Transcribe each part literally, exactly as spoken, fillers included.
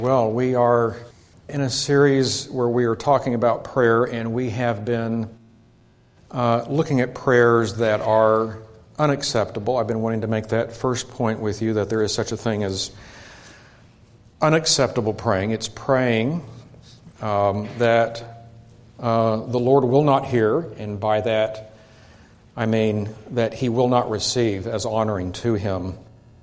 Well, we are in a series where we are talking about prayer, and we have been uh, looking at prayers that are unacceptable. I've been wanting to make that first point with you, that there is such a thing as unacceptable praying. It's praying um, that uh, the Lord will not hear, and by that I mean that He will not receive as honoring to Him.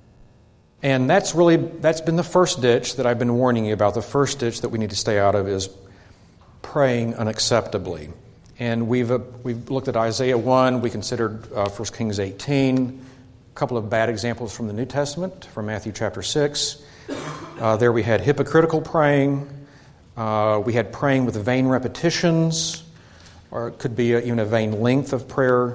And that's really, that's been the first ditch that I've been warning you about. The first ditch that we need to stay out of is praying unacceptably. And we've uh, we've looked at Isaiah one, we considered uh, First Kings eighteen, a couple of bad examples from the New Testament, from Matthew chapter six. Uh, there we had hypocritical praying. Uh, we had praying with vain repetitions, or it could be a, even a vain length of prayer.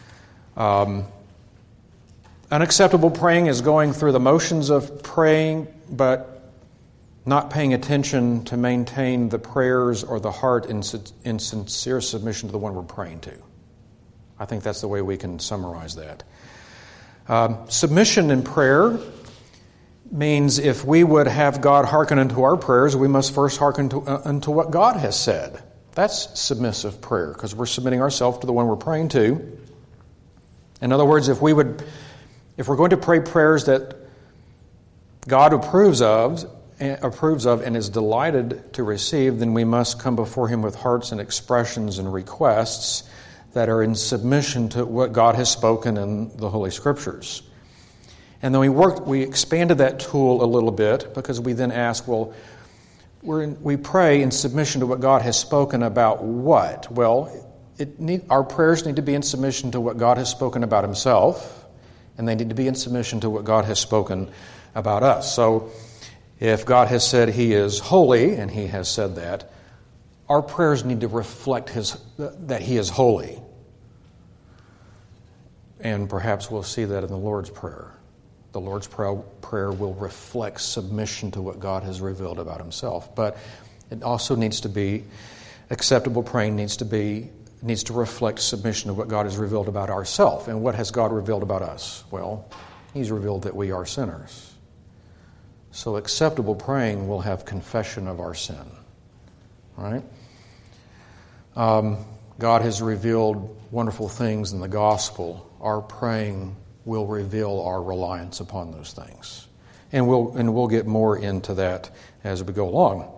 Um Unacceptable praying is going through the motions of praying, but not paying attention to maintain the prayers or the heart in, in sincere submission to the one we're praying to. I think that's the way we can summarize that. Um, submission in prayer means if we would have God hearken unto our prayers, we must first hearken to, uh, unto what God has said. That's submissive prayer, because we're submitting ourselves to the one we're praying to. In other words, if we would... If we're going to pray prayers that God approves of, approves of and is delighted to receive, then we must come before Him with hearts and expressions and requests that are in submission to what God has spoken in the Holy Scriptures. And then we worked, we expanded that tool a little bit, because we then ask, well, we're in, we pray in submission to what God has spoken about what? Well, it need, our prayers need to be in submission to what God has spoken about Himself, and they need to be in submission to what God has spoken about us. So if God has said He is holy, and He has said that, our prayers need to reflect His that He is holy. And perhaps we'll see that in the Lord's Prayer. The Lord's Prayer will reflect submission to what God has revealed about Himself. But it also needs to be, acceptable praying needs to be needs to reflect submission to what God has revealed about ourselves. And what has God revealed about us? Well, He's revealed that we are sinners. So acceptable praying will have confession of our sin. Right? Um, God has revealed wonderful things in the gospel. Our praying will reveal our reliance upon those things. And we'll and we'll get more into that as we go along.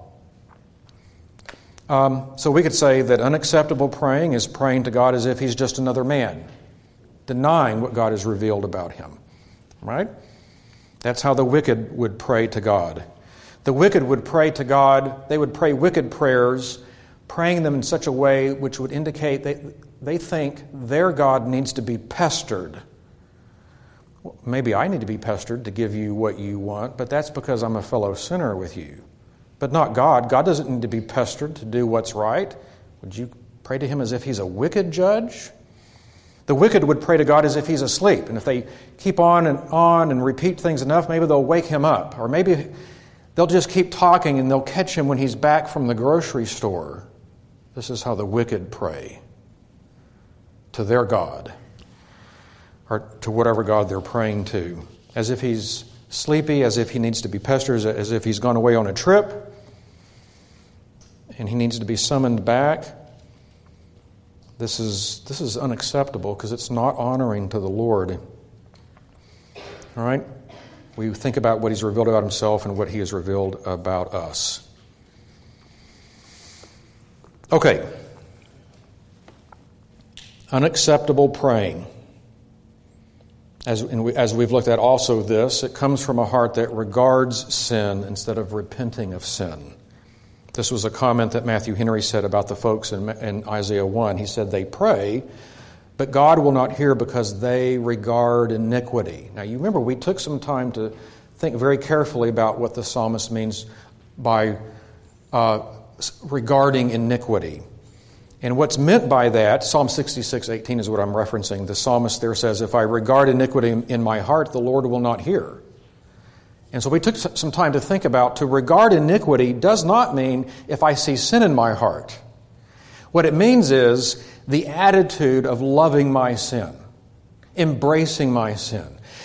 Um, so we could say that unacceptable praying is praying to God as if He's just another man, denying what God has revealed about Him. Right? That's how the wicked would pray to God. The wicked would pray to God, they would pray wicked prayers, praying them in such a way which would indicate they, they think their God needs to be pestered. Well, maybe I need to be pestered to give you what you want, but that's because I'm a fellow sinner with you. But not God. God doesn't need to be pestered to do what's right. Would you pray to Him as if He's a wicked judge? The wicked would pray to God as if He's asleep. And if they keep on and on and repeat things enough, maybe they'll wake Him up. Or maybe they'll just keep talking and they'll catch Him when He's back from the grocery store. This is how the wicked pray to their God, or to whatever God they're praying to. As if He's sleepy, as if He needs to be pestered, as if He's gone away on a trip and He needs to be summoned back. This is this is unacceptable, because it's not honoring to the Lord. All right? We think about what He's revealed about Himself and what He has revealed about us. Okay. Unacceptable praying. As, and we, as we've looked at also this, it comes from a heart that regards sin instead of repenting of sin. This was a comment that Matthew Henry said about the folks in, in Isaiah one. He said, they pray, but God will not hear because they regard iniquity. Now you remember, we took some time to think very carefully about what the psalmist means by uh, regarding iniquity. And what's meant by that, Psalm sixty-six eighteen is what I'm referencing. The psalmist there says, if I regard iniquity in my heart, the Lord will not hear. And so we took some time to think about, to regard iniquity does not mean if I see sin in my heart. What it means is the attitude of loving my sin, embracing my sin.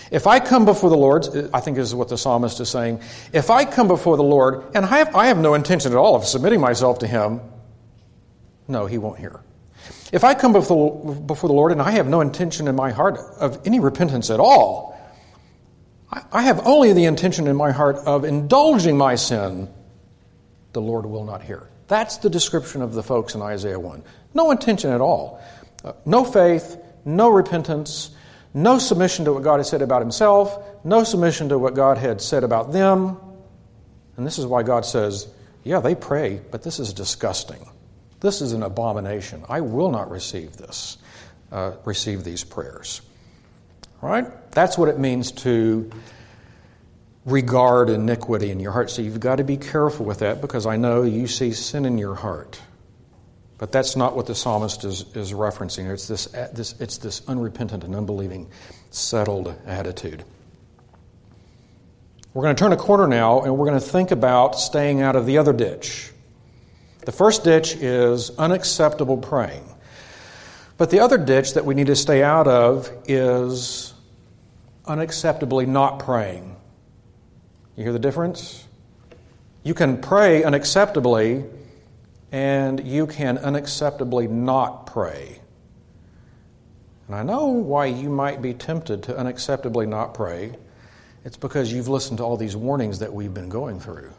If I come before the Lord, I think this is what the psalmist is saying, if I come before the Lord, and I have, I have no intention at all of submitting myself to him, no, he won't hear. If I come before, before the Lord and I have no intention in my heart of any repentance at all, I, I have only the intention in my heart of indulging my sin, the Lord will not hear. That's the description of the folks in Isaiah one. No intention at all. Uh, no faith, no repentance, no submission to what God has said about himself, no submission to what God had said about them. And this is why God says, yeah, they pray, but this is disgusting. This is an abomination. I will not receive this, uh, receive these prayers. All right? That's what it means to regard iniquity in your heart. So you've got to be careful with that, because I know you see sin in your heart. But that's not what the psalmist is, is referencing. It's this, this, it's this unrepentant and unbelieving, settled attitude. We're going to turn a corner now, and we're going to think about staying out of the other ditch. The first ditch is unacceptable praying. But the other ditch that we need to stay out of is unacceptably not praying. You hear the difference? You can pray unacceptably, and you can unacceptably not pray. And I know why you might be tempted to unacceptably not pray. It's because you've listened to all these warnings that we've been going through.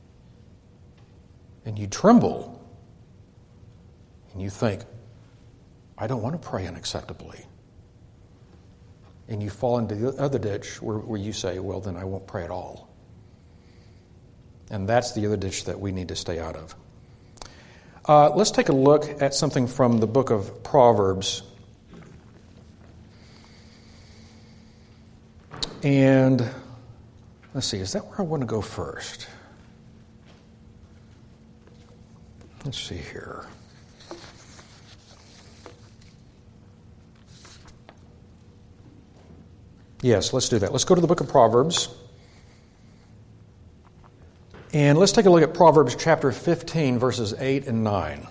And you tremble. And you think, I don't want to pray unacceptably. And you fall into the other ditch where, where you say, well, then I won't pray at all. And that's the other ditch that we need to stay out of. Uh, let's take a look at something from the book of Proverbs. And let's see, is that where I want to go first? Let's see here. Yes, let's do that. Let's go to the book of Proverbs. And let's take a look at Proverbs chapter fifteen, verses eight and nine.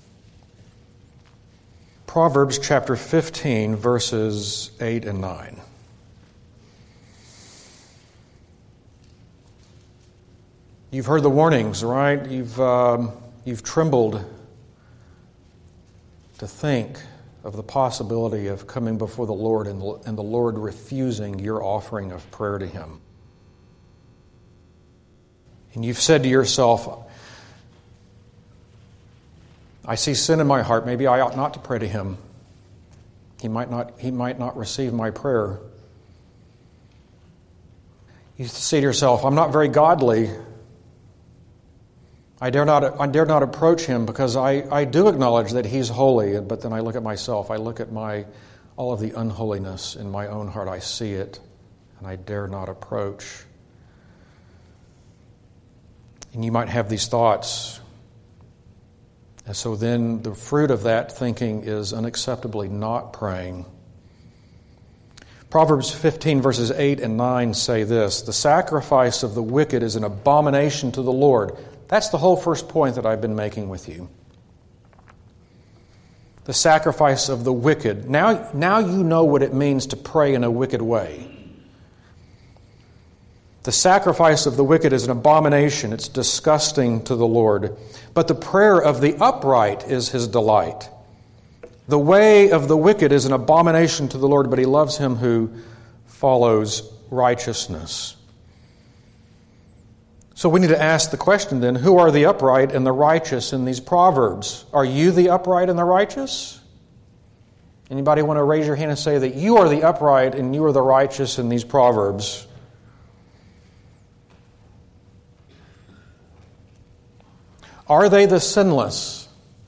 Proverbs chapter fifteen, verses eight and nine. You've heard the warnings, right? You've... Um, You've trembled to think of the possibility of coming before the Lord and the, and the Lord refusing your offering of prayer to Him. And you've said to yourself, I see sin in my heart. Maybe I ought not to pray to Him. He might not, he might not receive my prayer. You say to yourself, I'm not very godly. I dare not I dare not approach Him because I, I do acknowledge that He's holy, but then I look at myself, I look at my all of the unholiness in my own heart, I see it, and I dare not approach. And you might have these thoughts. And so then the fruit of that thinking is unacceptably not praying. Proverbs fifteen, verses eight and nine say this, the sacrifice of the wicked is an abomination to the Lord. That's the whole first point that I've been making with you. The sacrifice of the wicked. Now, now you know what it means to pray in a wicked way. The sacrifice of the wicked is an abomination. It's disgusting to the Lord. But the prayer of the upright is His delight. The way of the wicked is an abomination to the Lord, but He loves him who follows righteousness. So we need to ask the question then, who are the upright and the righteous in these Proverbs? Are you the upright and the righteous? Anybody want to raise your hand and say that you are the upright and you are the righteous in these Proverbs? Are they the sinless?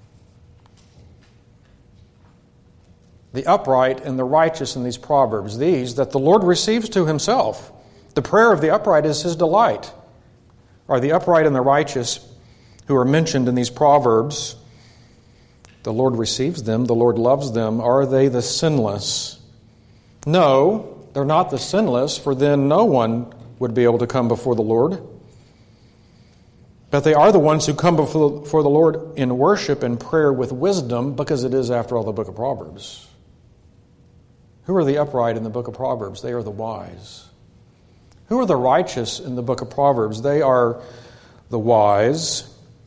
The upright and the righteous in these Proverbs, these that the Lord receives to Himself. The prayer of the upright is His delight. Are the upright and the righteous who are mentioned in these Proverbs, the Lord receives them, the Lord loves them, are they the sinless? No, they're not the sinless, for then no one would be able to come before the Lord. But they are the ones who come before the Lord in worship and prayer with wisdom, because it is, after all, the book of Proverbs. Who are the upright in the book of Proverbs? They are the wise. Who are the righteous in the book of Proverbs? They are the wise.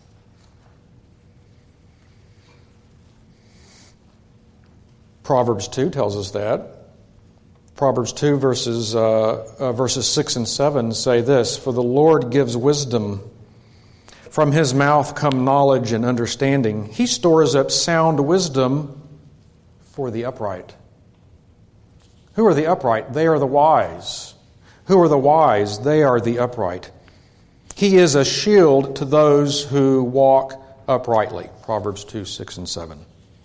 Proverbs two tells us that. Proverbs two verses, uh, uh, verses six and seven say this, "For the Lord gives wisdom. From his mouth come knowledge and understanding. He stores up sound wisdom for the upright." Who are the upright? They are the wise. Who are the wise? They are the upright. He is a shield to those who walk uprightly. Proverbs two, six, and seven.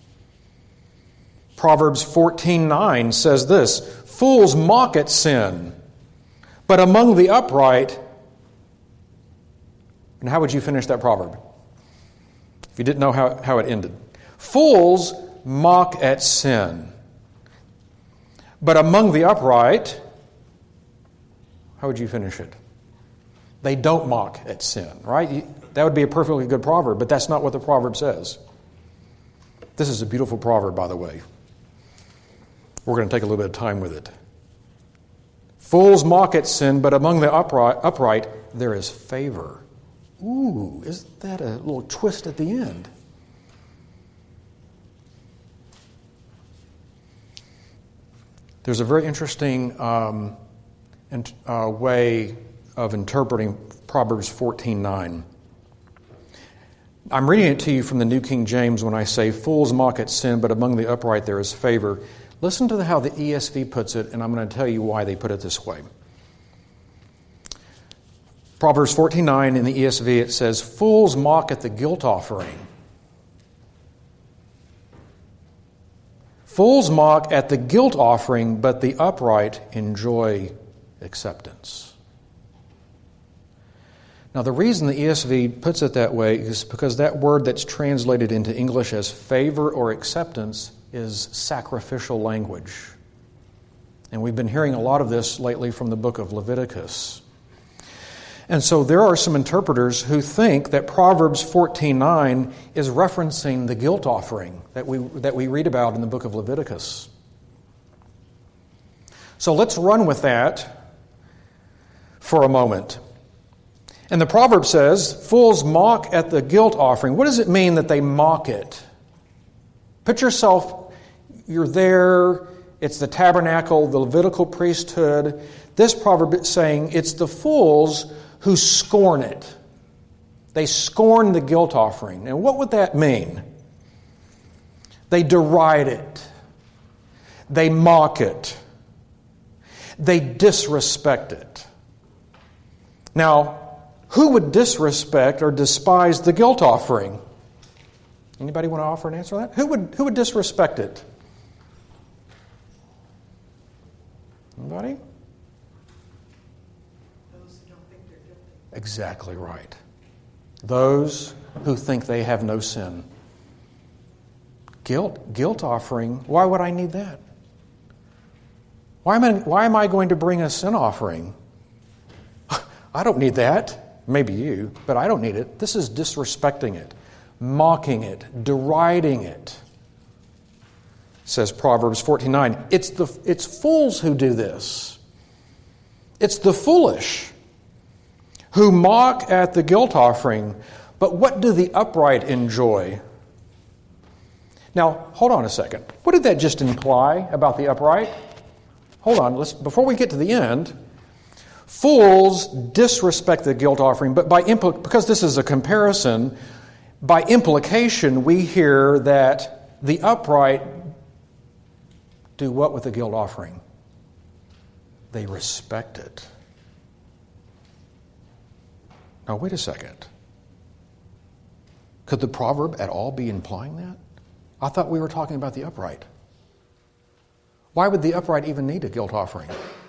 Proverbs fourteen nine says this, "Fools mock at sin, but among the upright..." And how would you finish that proverb? If you didn't know how, how it ended. "Fools mock at sin, but among the upright..." How would you finish it? They don't mock at sin, right? That would be a perfectly good proverb, but that's not what the proverb says. This is a beautiful proverb, by the way. We're going to take a little bit of time with it. "Fools mock at sin, but among the upright, upright there is favor." Ooh, isn't that a little twist at the end? There's a very interesting um, uh, way of interpreting Proverbs fourteen nine. I'm reading it to you from the New King James when I say, "Fools mock at sin, but among the upright there is favor." Listen to how the E S V puts it, and I'm going to tell you why they put it this way. Proverbs fourteen nine in the E S V, it says, "Fools mock at the guilt offering." Fools mock at the guilt offering, but the upright enjoy acceptance. Now, the reason the E S V puts it that way is because that word that's translated into English as favor or acceptance is sacrificial language. And we've been hearing a lot of this lately from the book of Leviticus. And so there are some interpreters who think that Proverbs fourteen nine is referencing the guilt offering that we that we read about in the book of Leviticus. So let's run with that for a moment. And the proverb says, "Fools mock at the guilt offering." What does it mean that they mock it? Put yourself, you're there, it's the tabernacle, the Levitical priesthood. This proverb is saying it's the fools who scorn it. They scorn the guilt offering. And what would that mean? They deride it. They mock it. They disrespect it. Now, who would disrespect or despise the guilt offering? Anybody want to offer an answer to that? Who would, who would disrespect it? Anybody? Those who don't think they're guilty. Exactly right. Those who think they have no sin. Guilt, guilt offering, why would I need that? Why am I, why am I going to bring a sin offering? I don't need that. Maybe you, but I don't need it. This is disrespecting it, mocking it, deriding it. Says Proverbs fourteen nine. It's the it's fools who do this. It's the foolish who mock at the guilt offering. But what do the upright enjoy? Now, hold on a second. What did that just imply about the upright? Hold on. Let's before we get to the end. Fools disrespect the guilt offering, but by impl- because this is a comparison, by implication we hear that the upright do what with the guilt offering? They respect it. Now wait a second. Could the proverb at all be implying that? I thought we were talking about the upright. Why would the upright even need a guilt offering?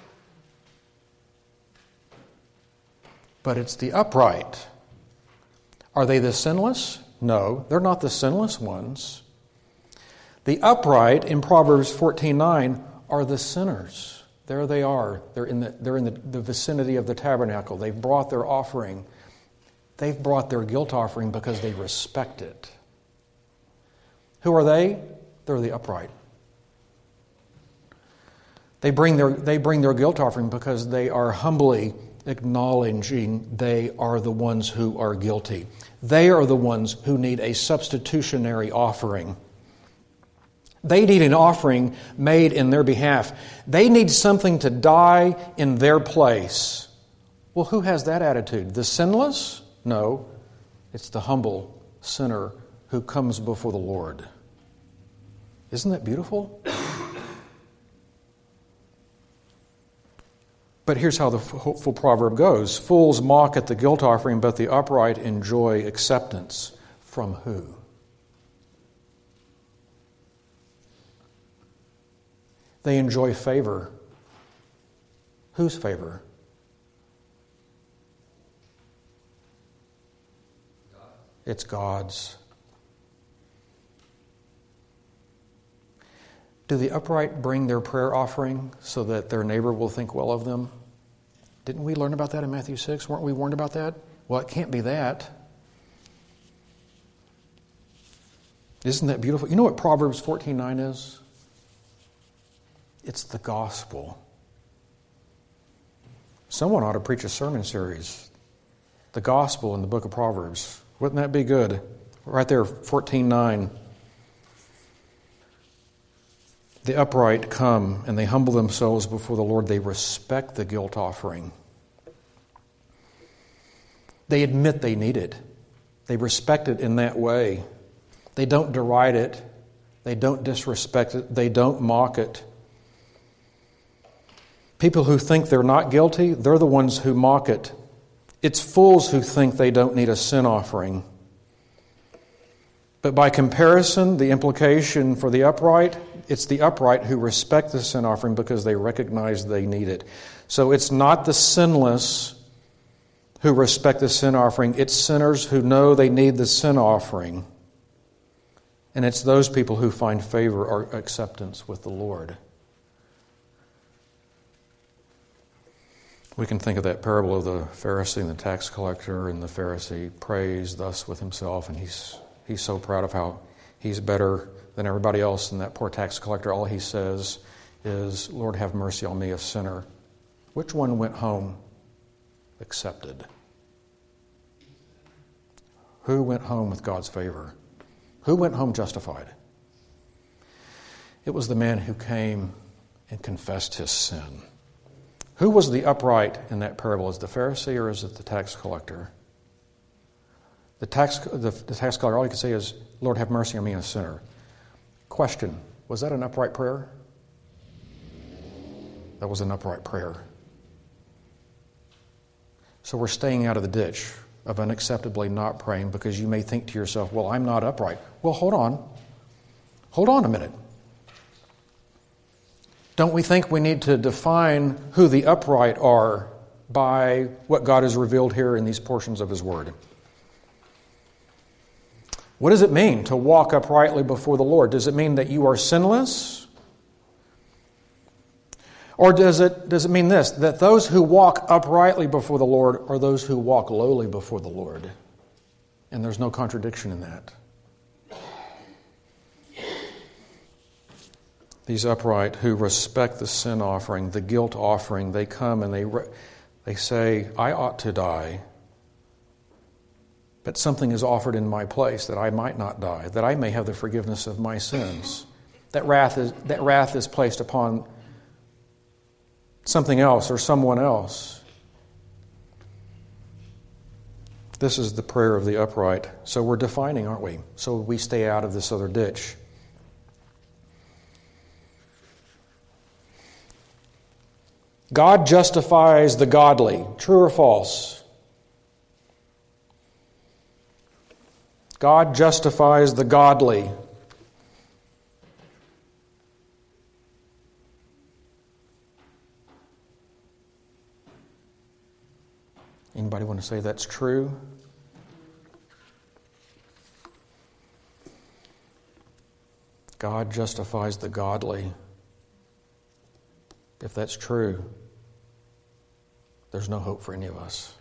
But it's the upright. Are they the sinless? No, they're not the sinless ones. The upright in Proverbs fourteen nine are the sinners. There they are. They're in the, they're in the, the vicinity of the tabernacle. They've brought their offering. They've brought their guilt offering because they respect it. Who are they? They're the upright. They bring their, they bring their guilt offering because they are humbly acknowledging they are the ones who are guilty. They are the ones who need a substitutionary offering. They need an offering made in their behalf. They need something to die in their place. Well, who has that attitude? The sinless? No, it's the humble sinner who comes before the Lord. Isn't that beautiful? But here's how the hopeful proverb goes. Fools mock at the guilt offering, but the upright enjoy acceptance. From who? They enjoy favor. Whose favor? God. It's God's. Do the upright bring their prayer offering so that their neighbor will think well of them? Didn't we learn about that in Matthew six? Weren't we warned about that? Well, it can't be that. Isn't that beautiful? You know what Proverbs fourteen nine is? It's the gospel. Someone ought to preach a sermon series. The gospel in the book of Proverbs. Wouldn't that be good? Right there, fourteen nine. The upright come and they humble themselves before the Lord. They respect the guilt offering. They admit they need it. They respect it in that way. They don't deride it. They don't disrespect it. They don't mock it. People who think they're not guilty, they're the ones who mock it. It's fools who think they don't need a sin offering. But by comparison, the implication for the upright, it's the upright who respect the sin offering because they recognize they need it. So it's not the sinless who respect the sin offering. It's sinners who know they need the sin offering. And it's those people who find favor or acceptance with the Lord. We can think of that parable of the Pharisee and the tax collector, and the Pharisee prays thus with himself, and he's he's so proud of how he's better than everybody else, and that poor tax collector, all he says is, Lord, have mercy on me, a sinner. Which one went home accepted? Who went home with God's favor? Who went home justified? It was the man who came and confessed his sin. Who was the upright in that parable? Is it the Pharisee or is it the tax collector? The tax, the, the tax collector, all he could say is, Lord, have mercy on me, a sinner. Question, was that an upright prayer? That was an upright prayer. So we're staying out of the ditch of unacceptably not praying because you may think to yourself, well, I'm not upright. Well, hold on. Hold on a minute. Don't we think we need to define who the upright are by what God has revealed here in these portions of His Word? What does it mean to walk uprightly before the Lord? Does it mean that you are sinless? Or does it, does it mean this, that those who walk uprightly before the Lord are those who walk lowly before the Lord? And there's no contradiction in that. These upright who respect the sin offering, the guilt offering, they come and they they say, I ought to die, but something is offered in my place that I might not die, that I may have the forgiveness of my sins. That wrath is, that wrath is placed upon something else or someone else. This is the prayer of the upright. So we're defining, aren't we? So we stay out of this other ditch. God justifies the godly. True or false? God justifies the godly. Anybody want to say that's true? God justifies the godly. If that's true, there's no hope for any of us.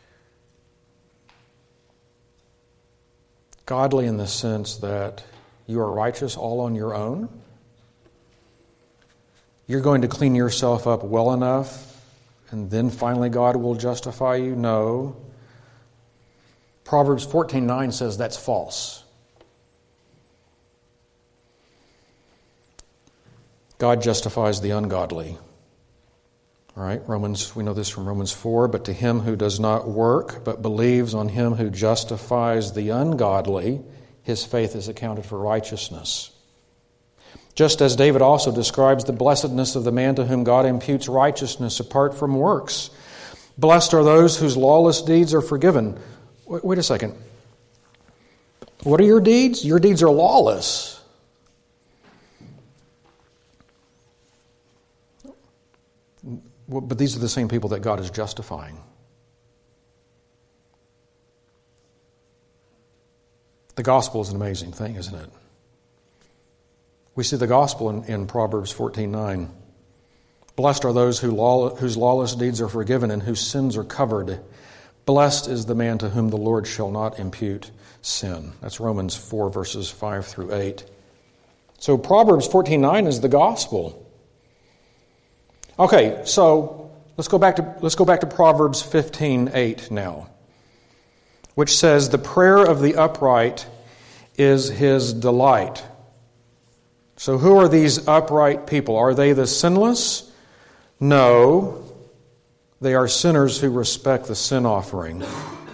Godly in the sense that you are righteous all on your own. you're going to clean yourself up well enough and then finally God will justify you? No. Proverbs fourteen nine says that's false. God justifies the ungodly. All right, Romans, we know this from Romans four, but to him who does not work, but believes on him who justifies the ungodly, his faith is accounted for righteousness. Just as David also describes the blessedness of the man to whom God imputes righteousness apart from works. Blessed are those whose lawless deeds are forgiven. Wait, wait a second. What are your deeds? Your deeds are lawless. Well, but these are the same people that God is justifying. The gospel is an amazing thing, isn't it? We see the gospel in, in Proverbs fourteen nine. Blessed are those who law, whose lawless deeds are forgiven and whose sins are covered. Blessed is the man to whom the Lord shall not impute sin. That's Romans four, verses five through eight. So Proverbs fourteen nine is the gospel. Okay, so let's go back to let's go back to Proverbs fifteen eight now, which says, "The prayer of the upright is his delight." So who are these upright people? Are they the sinless? No. They are sinners who respect the sin offering.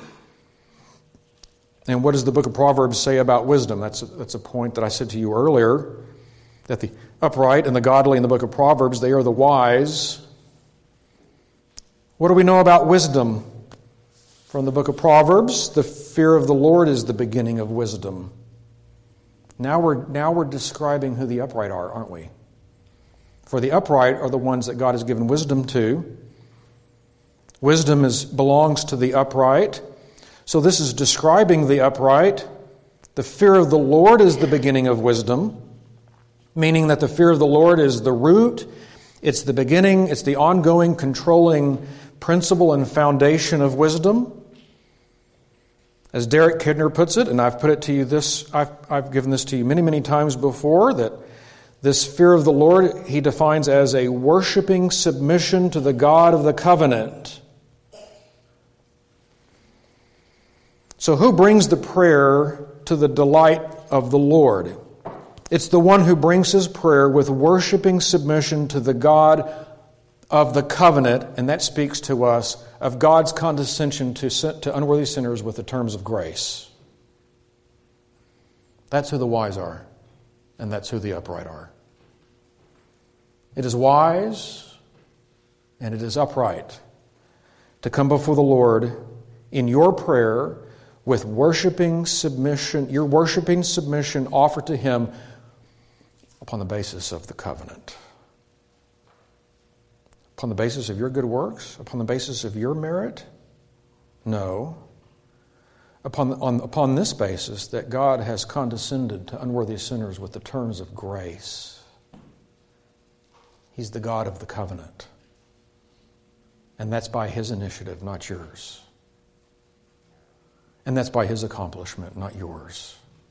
And what does the book of Proverbs say about wisdom? That's a, that's a point that I said to you earlier, that the upright and the godly in the book of Proverbs, they are the wise. What do we know about wisdom? From the book of Proverbs, the fear of the Lord is the beginning of wisdom. Now we're, now we're describing who the upright are, aren't we? For the upright are the ones that God has given wisdom to. Wisdom is, belongs to the upright. So this is describing the upright. The fear of the Lord is the beginning of wisdom, meaning that the fear of the Lord is the root, it's the beginning, it's the ongoing, controlling principle and foundation of wisdom. As Derek Kidner puts it, and I've put it to you this, I've, I've given this to you many, many times before, that this fear of the Lord he defines as a worshiping submission to the God of the covenant. So who brings the prayer to the delight of the Lord? It's the one who brings his prayer with worshiping submission to the God of the covenant, and that speaks to us of God's condescension to, to unworthy sinners with the terms of grace. That's who the wise are, and that's who the upright are. It is wise and it is upright to come before the Lord in your prayer with worshiping submission, your worshiping submission offered to him upon the basis of the covenant. Upon the basis of your good works? Upon the basis of your merit? No. Upon, on, upon this basis that God has condescended to unworthy sinners with the terms of grace. He's the God of the covenant. And that's by his initiative, not yours. And that's by his accomplishment, not yours.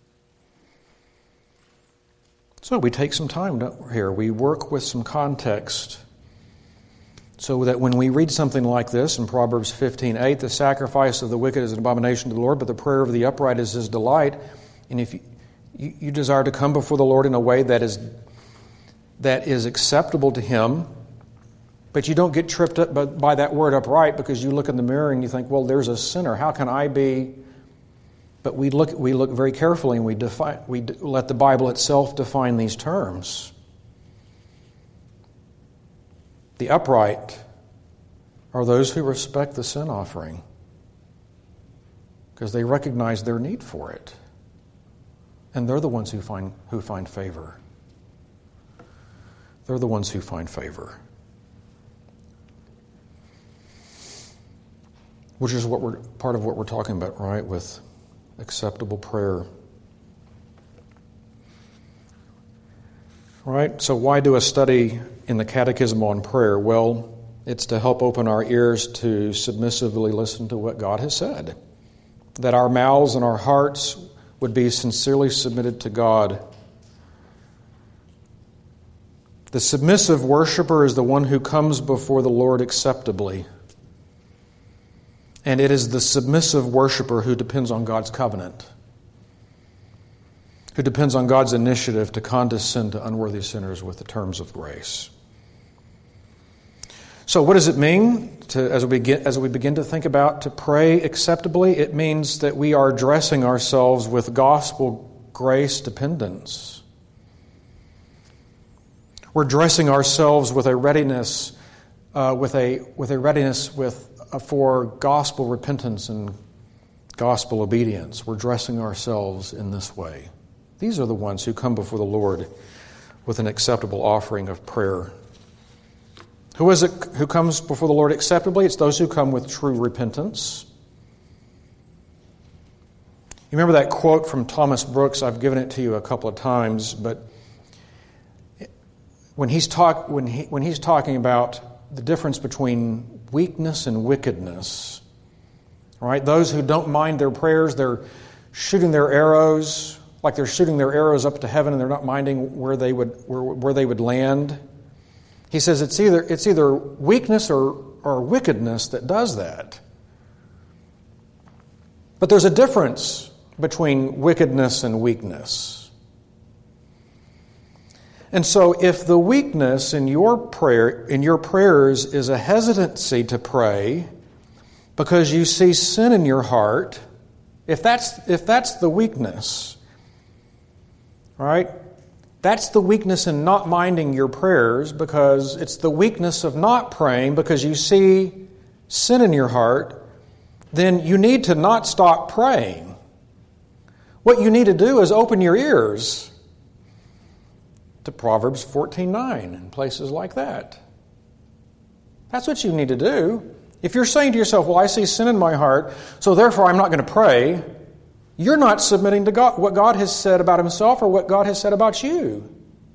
So we take some time here. We work with some context so that when we read something like this in Proverbs fifteen eight, the sacrifice of the wicked is an abomination to the Lord, but the prayer of the upright is his delight. And if you, you, you desire to come before the Lord in a way that is that is acceptable to him, but you don't get tripped up by, by that word upright because you look in the mirror and you think, well, there's a sinner. How can I be? But we look we look very carefully and we define we let the Bible itself define these terms. The upright are those who respect the sin offering because they recognize their need for it. And they're the ones who find who find favor. They're the ones who find favor. Which is what we're part of what we're talking about, right, with acceptable prayer. Right? So why do a study in the Catechism on prayer? Well, it's to help open our ears to submissively listen to what God has said. That our mouths and our hearts would be sincerely submitted to God. The submissive worshiper is the one who comes before the Lord acceptably. And it is the submissive worshiper who depends on God's covenant, who depends on God's initiative to condescend to unworthy sinners with the terms of grace. So what does it mean to, as we begin, as we begin to think about to pray acceptably? It means that we are dressing ourselves with gospel grace dependence. We're dressing ourselves with a readiness, uh, with a with a readiness with uh, for gospel repentance and gospel obedience. We're dressing ourselves in this way. These are the ones who come before the Lord with an acceptable offering of prayer. Who is it who comes before the Lord acceptably? It's those who come with true repentance. You remember that quote from Thomas Brooks? I've given it to you a couple of times, but when he's talk when he when he's talking about the difference between weakness and wickedness, right? Those who don't mind their prayers, they're shooting their arrows like they're shooting their arrows up to heaven, and they're not minding where they would where, where they would land. He says it's either it's either weakness or, or wickedness that does that. But there's a difference between wickedness and weakness. And so if the weakness in your prayer, in your prayers is a hesitancy to pray because you see sin in your heart, if that's if that's the weakness, all right? That's the weakness in not minding your prayers, because it's the weakness of not praying because you see sin in your heart, then you need to not stop praying. What you need to do is open your ears to Proverbs fourteen nine and places like that. That's what you need to do. If you're saying to yourself, well, I see sin in my heart, so therefore I'm not going to pray, you're not submitting to God, what God has said about Himself or what God has said about you.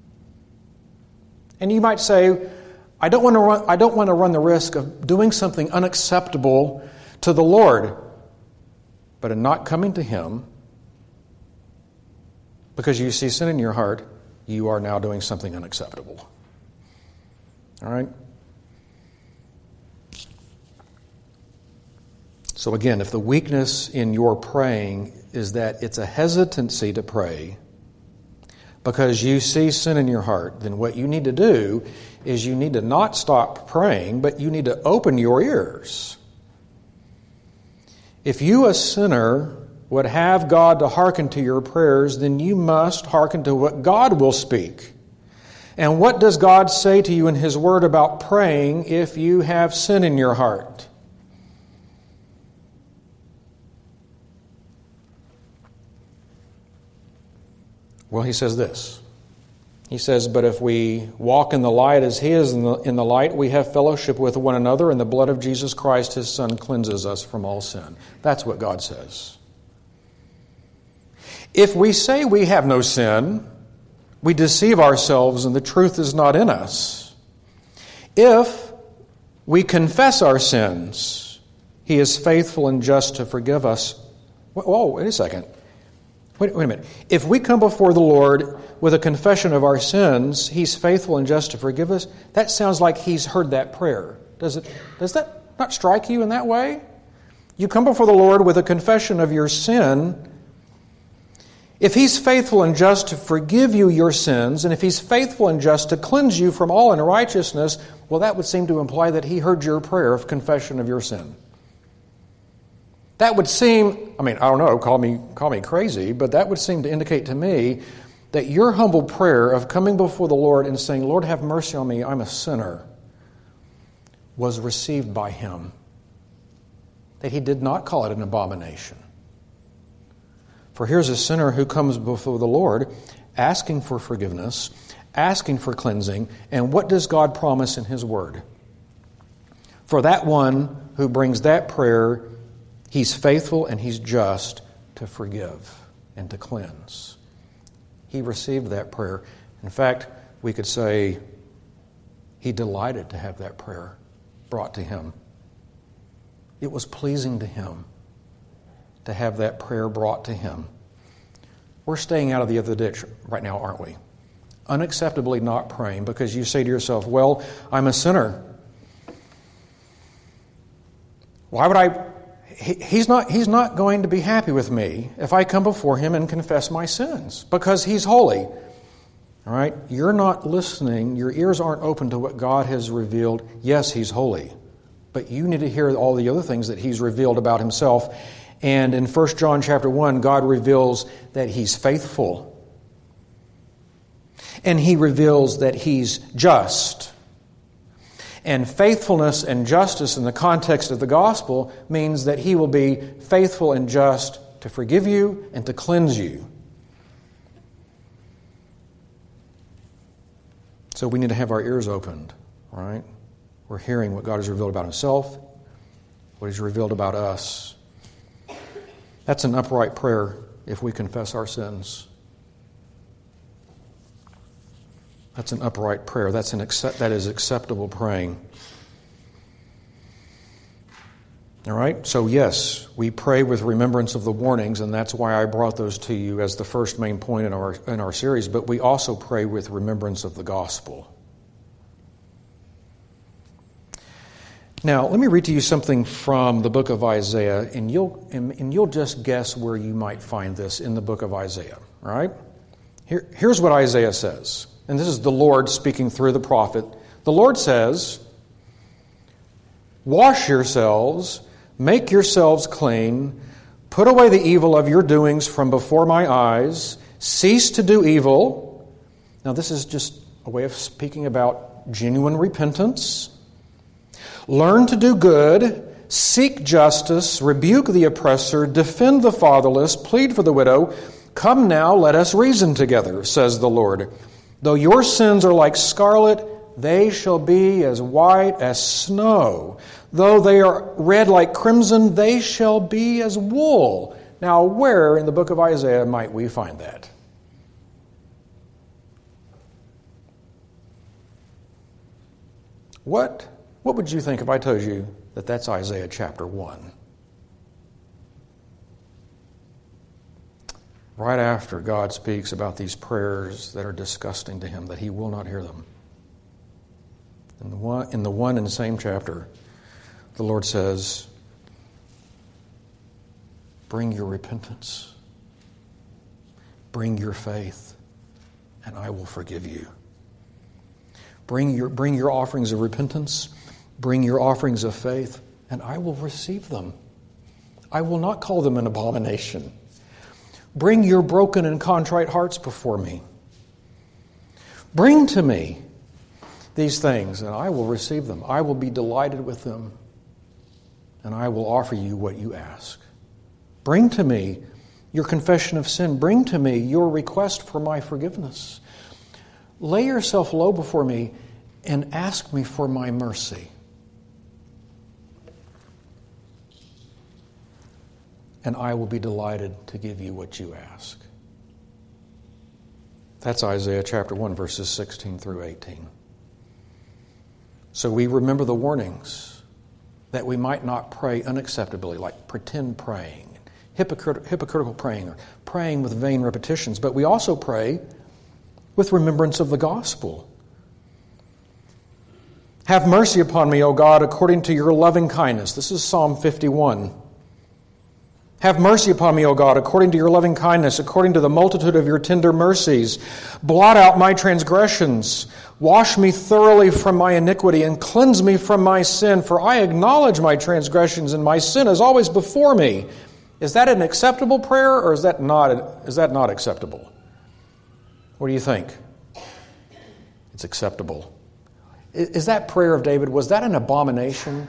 And you might say, I don't want to run, I don't want to run the risk of doing something unacceptable to the Lord. But in not coming to Him, because you see sin in your heart, you are now doing something unacceptable. All right? So again, if the weakness in your praying is that it's a hesitancy to pray because you see sin in your heart, then what you need to do is you need to not stop praying, but you need to open your ears. If you, a sinner, would have God to hearken to your prayers, then you must hearken to what God will speak. And what does God say to you in His Word about praying if you have sin in your heart? Well, He says this. He says, but if we walk in the light as He is in the, in the light, we have fellowship with one another, and the blood of Jesus Christ, His Son, cleanses us from all sin. That's what God says. If we say we have no sin, we deceive ourselves and the truth is not in us. If we confess our sins, He is faithful and just to forgive us. Whoa, wait a second. Wait, wait a minute. If we come before the Lord with a confession of our sins, He's faithful and just to forgive us. That sounds like He's heard that prayer. Does it? Does that not strike you in that way? You come before the Lord with a confession of your sin. If He's faithful and just to forgive you your sins, and if He's faithful and just to cleanse you from all unrighteousness, well, that would seem to imply that He heard your prayer of confession of your sin. That would seem, I mean, I don't know, call me call me crazy, but that would seem to indicate to me that your humble prayer of coming before the Lord and saying, Lord, have mercy on me, I'm a sinner, was received by Him. That He did not call it an abomination. For here's a sinner who comes before the Lord asking for forgiveness, asking for cleansing, and what does God promise in His Word? For that one who brings that prayer, He's faithful and He's just to forgive and to cleanse. He received that prayer. In fact, we could say He delighted to have that prayer brought to Him. It was pleasing to Him to have that prayer brought to Him. We're staying out of the other ditch right now, aren't we? unacceptably not praying because you say to yourself, well, I'm a sinner. Why would I... He, he's not, he's not going to be happy with me if I come before Him and confess my sins because He's holy. All right? You're not listening. Your ears aren't open to what God has revealed. Yes, He's holy. But you need to hear all the other things that He's revealed about Himself. And in First John chapter one, God reveals that He's faithful. And He reveals that He's just. And faithfulness and justice in the context of the gospel means that He will be faithful and just to forgive you and to cleanse you. So we need to have our ears opened, right? We're hearing what God has revealed about Himself, what He's revealed about us. That's an upright prayer if we confess our sins. That's an upright prayer. That's an accept, that is acceptable praying. All right? So yes, we pray with remembrance of the warnings, and that's why I brought those to you as the first main point in our in our series, but we also pray with remembrance of the gospel. Now, let me read to you something from the book of Isaiah, and you'll and, and you'll just guess where you might find this in the book of Isaiah. All right? Here, here's what Isaiah says. And this is the Lord speaking through the prophet. The Lord says, "Wash yourselves, make yourselves clean, put away the evil of your doings from before my eyes, cease to do evil." Now this is just a way of speaking about genuine repentance. "Learn to do good, seek justice, rebuke the oppressor, defend the fatherless, plead for the widow. Come now, let us reason together, says the Lord. Though your sins are like scarlet, they shall be as white as snow. Though they are red like crimson, they shall be as wool." Now, where in the book of Isaiah might we find that? What, what would you think if I told you that that's Isaiah chapter one? Right after God speaks about these prayers that are disgusting to Him, that He will not hear them. In the one, in the one and same chapter, the Lord says, "Bring your repentance, bring your faith, and I will forgive you. Bring your, bring your offerings of repentance, bring your offerings of faith, and I will receive them. I will not call them an abomination. Bring your broken and contrite hearts before me. Bring to me these things, and I will receive them. I will be delighted with them, and I will offer you what you ask. Bring to me your confession of sin. Bring to me your request for my forgiveness. Lay yourself low before me and ask me for my mercy. And I will be delighted to give you what you ask." That's Isaiah chapter one, verses sixteen through eighteen. So we remember the warnings that we might not pray unacceptably, like pretend praying, hypocrit- hypocritical praying, or praying with vain repetitions. But we also pray with remembrance of the gospel. "Have mercy upon me, O God, according to your loving kindness." This is Psalm fifty-one. "Have mercy upon me, O God, according to your loving kindness, according to the multitude of your tender mercies. Blot out my transgressions. Wash me thoroughly from my iniquity and cleanse me from my sin, for I acknowledge my transgressions and my sin is always before me." Is that an acceptable prayer, or is that not, is that not acceptable? What do you think? It's acceptable. Is that prayer of David, was that an abomination?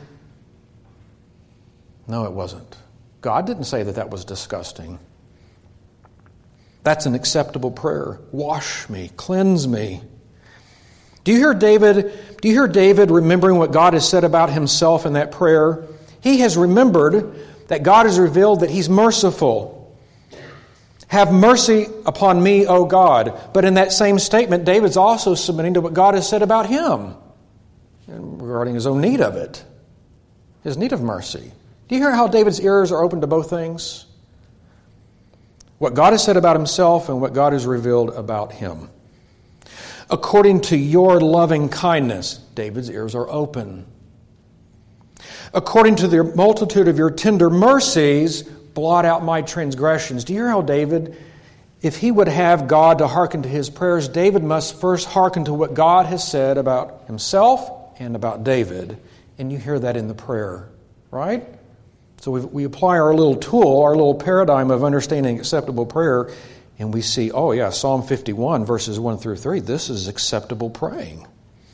No, it wasn't. God didn't say that that was disgusting. That's an acceptable prayer. Wash me, cleanse me. Do you hear David, do you hear David remembering what God has said about himself in that prayer? He has remembered that God has revealed that He's merciful. "Have mercy upon me, O God." But in that same statement, David's also submitting to what God has said about him regarding his own need of it, his need of mercy. Do you hear how David's ears are open to both things? What God has said about Himself and what God has revealed about him. According to your loving kindness, David's ears are open. According to the multitude of your tender mercies, blot out my transgressions. Do you hear how David, if he would have God to hearken to his prayers, David must first hearken to what God has said about himself and about David. And you hear that in the prayer, right? So we we apply our little tool, our little paradigm of understanding acceptable prayer, and we see, oh yeah, Psalm fifty-one, verses one through three, this is acceptable praying.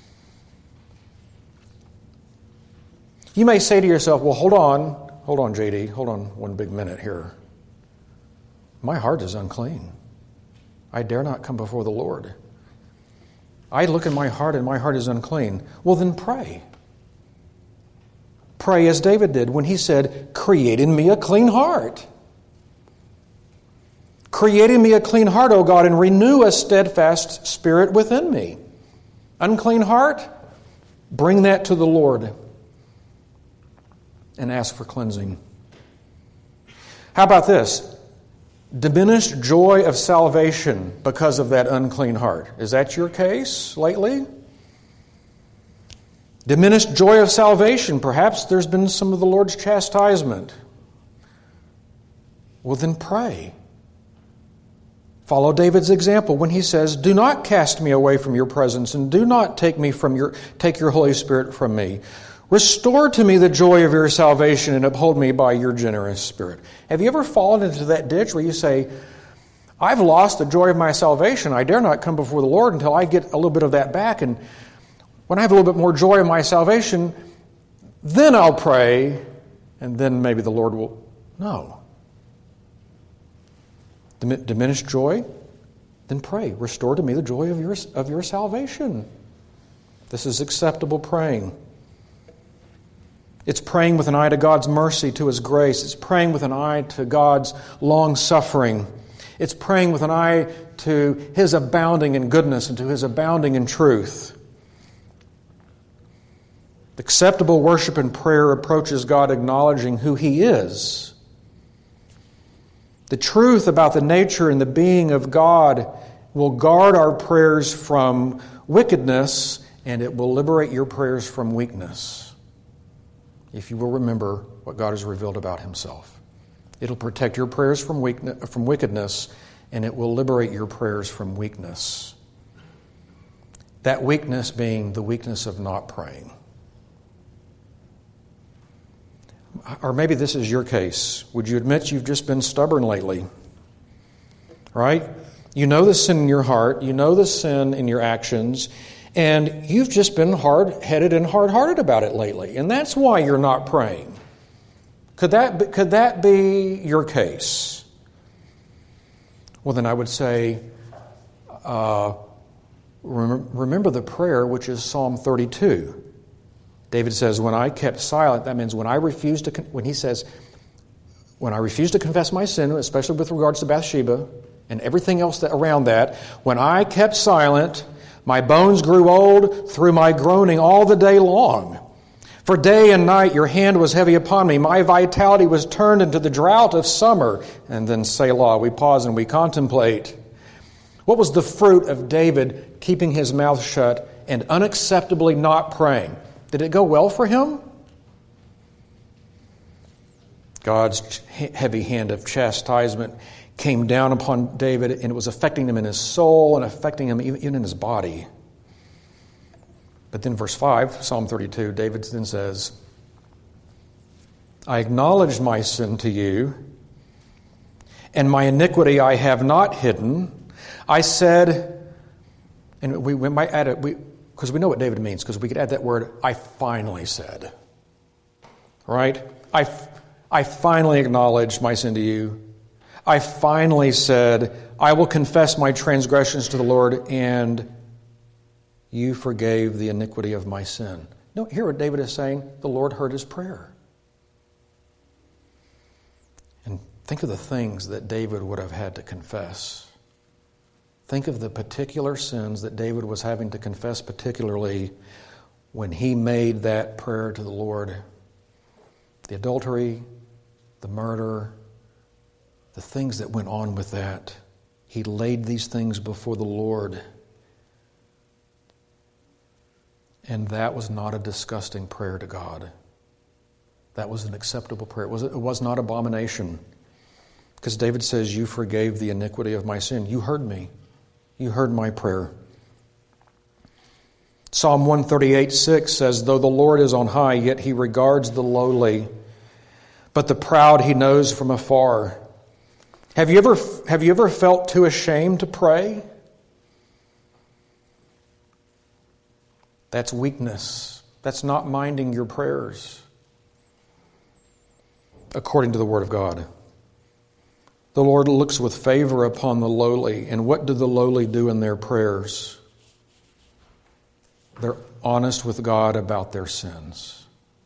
You may say to yourself, well, hold on, hold on, J D, hold on one big minute here. My heart is unclean. I dare not come before the Lord. I look in my heart and my heart is unclean. Well, then pray. Pray as David did when he said, create in me a clean heart. Create in me a clean heart, O God, and renew a steadfast spirit within me. Unclean heart, bring that to the Lord and ask for cleansing. How about this? Diminished joy of salvation because of that unclean heart. Is that your case lately? Diminished joy of salvation. Perhaps there's been some of the Lord's chastisement. Well, then pray. Follow David's example when he says, do not cast me away from your presence and do not take me from your take your Holy Spirit from me. Restore to me the joy of your salvation and uphold me by your generous spirit. Have you ever fallen into that ditch where you say, I've lost the joy of my salvation. I dare not come before the Lord until I get a little bit of that back. And when I have a little bit more joy in my salvation, then I'll pray, and then maybe the Lord will... No. Diminished joy? Then pray. Restore to me the joy of your, of your salvation. This is acceptable praying. It's praying with an eye to God's mercy, to His grace. It's praying with an eye to God's long-suffering. It's praying with an eye to His abounding in goodness and to His abounding in truth. Acceptable worship and prayer approaches God acknowledging who He is. The truth about the nature and the being of God will guard our prayers from wickedness, and it will liberate your prayers from weakness. If you will remember what God has revealed about Himself. It'll protect your prayers from weakness, from wickedness, and it will liberate your prayers from weakness. That weakness being the weakness of not praying. Or maybe this is your case. Would you admit you've just been stubborn lately? Right? You know the sin in your heart. You know the sin in your actions. And you've just been hard-headed and hard-hearted about it lately. And that's why you're not praying. Could that be, could that be your case? Well, then I would say, uh, remember the prayer, which is Psalm thirty-two. David says, when I kept silent, that means when I refused to, when he says, when I refused to confess my sin, especially with regards to Bathsheba and everything else that, around that, when I kept silent, my bones grew old through my groaning all the day long. For day and night your hand was heavy upon me. My vitality was turned into the drought of summer. And then Selah, we pause and we contemplate. What was the fruit of David keeping his mouth shut and unacceptably not praying? Did it go well for him? God's heavy hand of chastisement came down upon David, and it was affecting him in his soul and affecting him even in his body. But then verse five, Psalm thirty-two, David then says, I acknowledged my sin to you, and my iniquity I have not hidden. I said, and we, we might add it, we because we know what David means, because we could add that word, I finally said. Right? I, I finally acknowledged my sin to you. I finally said, I will confess my transgressions to the Lord, and you forgave the iniquity of my sin. No, hear what David is saying? The Lord heard his prayer. And think of the things that David would have had to confess. Think of the particular sins that David was having to confess, particularly when he made that prayer to the Lord. The adultery, the murder, the things that went on with that. He laid these things before the Lord. And that was not a disgusting prayer to God. That was an acceptable prayer. It was, it was not abomination. Because David says, you forgave the iniquity of my sin. You heard me. You heard my prayer. Psalm one thirty-eight six says, though the Lord is on high, yet he regards the lowly, but the proud he knows from afar. Have you ever, have you ever felt too ashamed to pray? That's weakness. That's not minding your prayers, according to the Word of God. The Lord looks with favor upon the lowly. And what do the lowly do in their prayers? They're honest with God about their sins.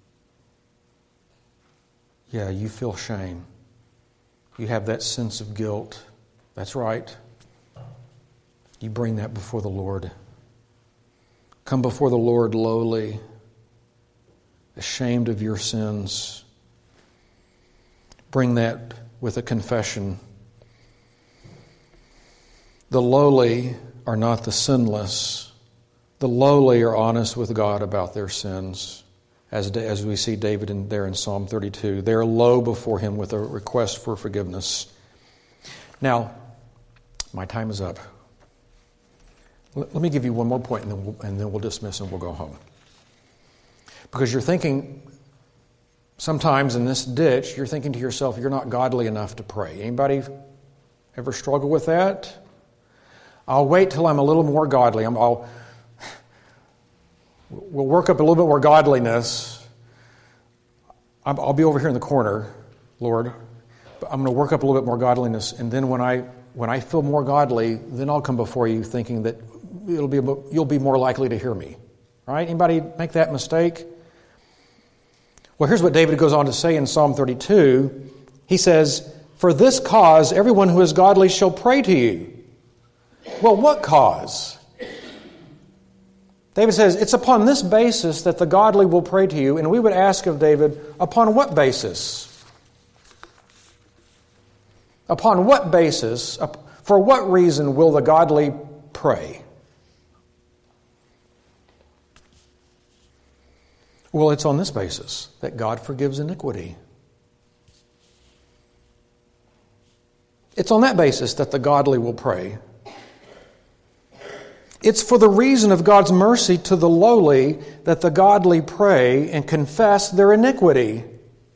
Yeah, you feel shame. You have that sense of guilt. That's right. You bring that before the Lord. Come before the Lord lowly, ashamed of your sins. Bring that with a confession. The lowly are not the sinless. The lowly are honest with God about their sins, as, as we see David in, there in Psalm thirty-two. They are low before him with a request for forgiveness. Now, my time is up. Let, let me give you one more point, and then, we'll, and then we'll dismiss and we'll go home. Because you're thinking, sometimes in this ditch, you're thinking to yourself, you're not godly enough to pray. Anybody ever struggle with that? I'll wait till I'm a little more godly. I'm, I'll... We'll work up a little bit more godliness. I'll be over here in the corner, Lord. I'm going to work up a little bit more godliness, and then when I when I feel more godly, then I'll come before you, thinking that it'll be you'll be more likely to hear me. All right? Anybody make that mistake? Well, here's what David goes on to say in Psalm thirty-two. He says, "For this cause, everyone who is godly shall pray to you." Well, what cause? David says, it's upon this basis that the godly will pray to you. And we would ask of David, upon what basis? Upon what basis, for what reason will the godly pray? Well, it's on this basis, that God forgives iniquity. It's on that basis that the godly will pray. It's for the reason of God's mercy to the lowly that the godly pray and confess their iniquity.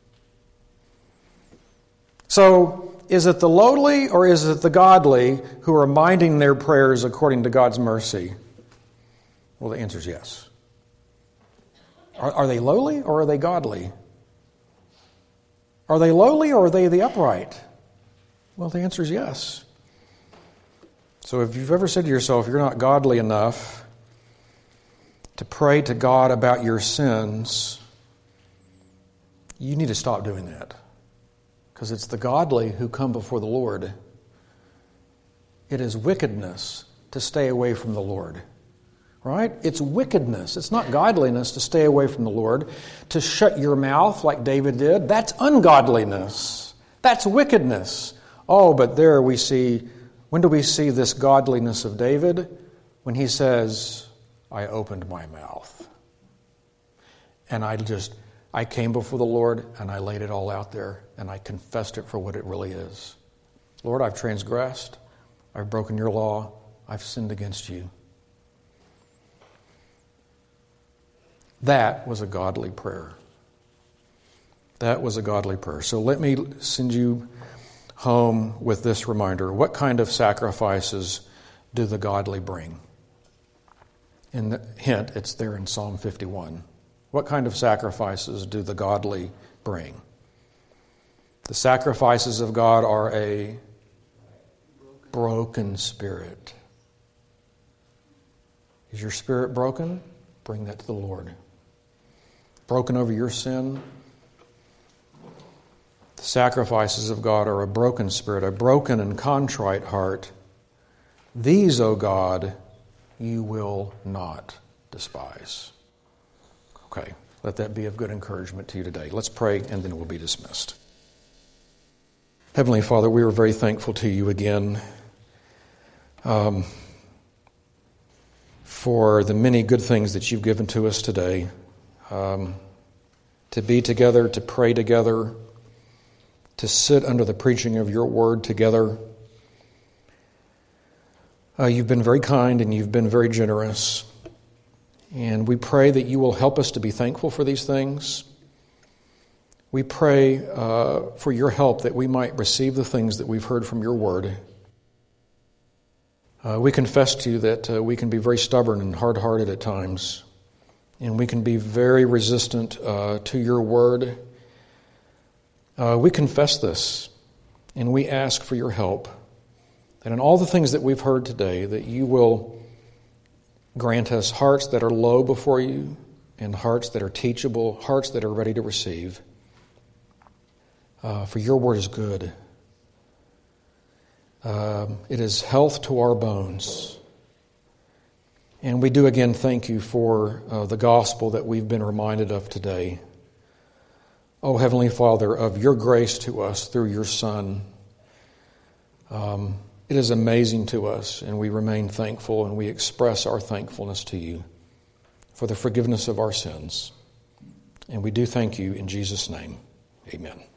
So, is it the lowly or is it the godly who are minding their prayers according to God's mercy? Well, the answer is yes. Are, are they lowly or are they godly? Are they lowly or are they the upright? Well, the answer is yes. So if you've ever said to yourself, you're not godly enough to pray to God about your sins, you need to stop doing that. Because it's the godly who come before the Lord. It is wickedness to stay away from the Lord. Right? It's wickedness. It's not godliness to stay away from the Lord. To shut your mouth like David did, that's ungodliness. That's wickedness. Oh, but there we see... When do we see this godliness of David? When he says, I opened my mouth. And I just, I came before the Lord and I laid it all out there and I confessed it for what it really is. Lord, I've transgressed. I've broken your law. I've sinned against you. That was a godly prayer. That was a godly prayer. So let me send you home with this reminder. What kind of sacrifices do the godly bring? In the hint, it's there in Psalm fifty-one. What kind of sacrifices do the godly bring? The sacrifices of God are a broken spirit. Is your spirit broken? Bring that to the Lord. Broken over your sin? The sacrifices of God are a broken spirit, a broken and contrite heart. These, O God, you will not despise. Okay, let that be of good encouragement to you today. Let's pray, and then we'll be dismissed. Heavenly Father, we are very thankful to you again um, for the many good things that you've given to us today, um, to be together, to pray together, to sit under the preaching of your word together. Uh, you've been very kind and you've been very generous. And we pray that you will help us to be thankful for these things. We pray uh, for your help that we might receive the things that we've heard from your word. Uh, we confess to you that uh, we can be very stubborn and hard-hearted at times, and we can be very resistant uh, to your word. Uh, we confess this, and we ask for your help, that in all the things that we've heard today, that you will grant us hearts that are low before you, and hearts that are teachable, hearts that are ready to receive. Uh, for your word is good. Uh, it is health to our bones. And we do again thank you for uh, the gospel that we've been reminded of today. Oh, Heavenly Father, of your grace to us through your Son. Um, it is amazing to us, and we remain thankful, and we express our thankfulness to you for the forgiveness of our sins. And we do thank you in Jesus' name. Amen.